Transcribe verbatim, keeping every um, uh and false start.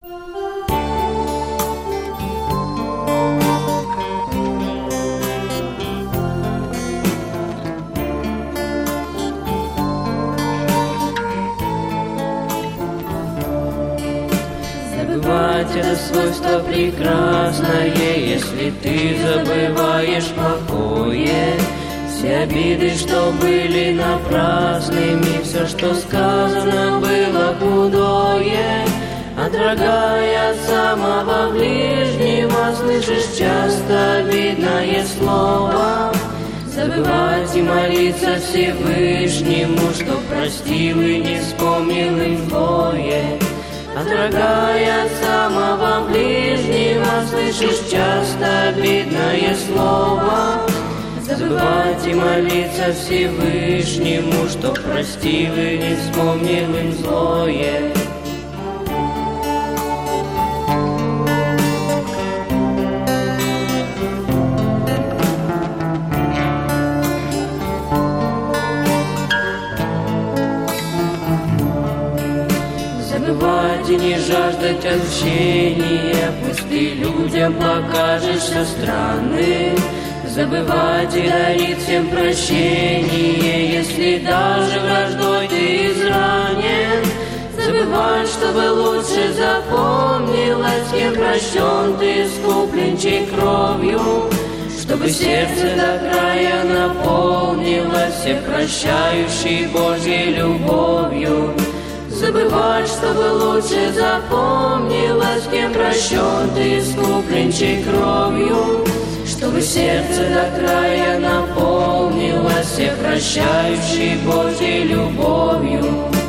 Забывать это свойство прекрасное, если ты забываешь покое. Все обиды, что были напрасными, все, что сказано, было худое. Отврагая от самого ближнего, слышишь часто обидное слово. Забывать и молиться Всевышнему, что простил и не вспомнил им злое. Отврагая от самого ближнего, слышишь часто обидное слово. Забывать и молиться Всевышнему, что простил и не вспомнил им злое. Забывать и не жаждать отмщения, пусть ты людям покажешься странным. Забывать и дарить всем прощение, если даже враждой ты изранен. Забывать, чтобы лучше запомнилось, кем прощен ты, искуплен чей кровью. Чтобы сердце до края наполнилось всепрощающей Божьей любовью. Забывать, чтобы лучше запомнилось, кем прощен ты, искуплен чей кровью. Чтобы сердце до края наполнилось всепрощающей Божьей любовью.